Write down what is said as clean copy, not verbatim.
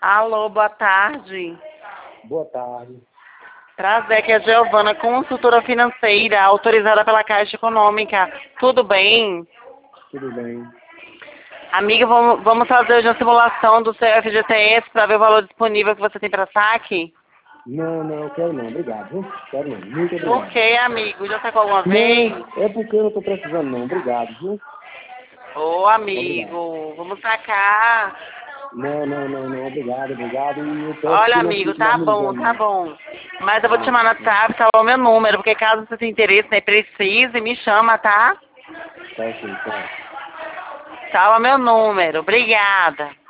Alô, boa tarde. Boa tarde. Prazer, aqui é a Giovana, consultora financeira, autorizada pela Caixa Econômica. Tudo bem? Tudo bem. Amiga, vamos fazer hoje uma simulação do seu FGTS para ver o valor disponível que você tem para saque? Não, quero não. Obrigado, viu? Quero não. Muito Por obrigado. que, amigo? Já sacou alguma vez? Não, é porque eu não tô precisando não. Obrigado, viu? Ô, Obrigado. amigo, vamos sacar. Não. Obrigado. E eu peço Olha, que não amigo, fique mais me ligando, tá não. bom. Mas eu vou te chamar no Sim. WhatsApp, tá o meu número, porque caso você tenha interesse, né, precise, me chama, tá? Tá sim, tá. Tá o meu número. Obrigada.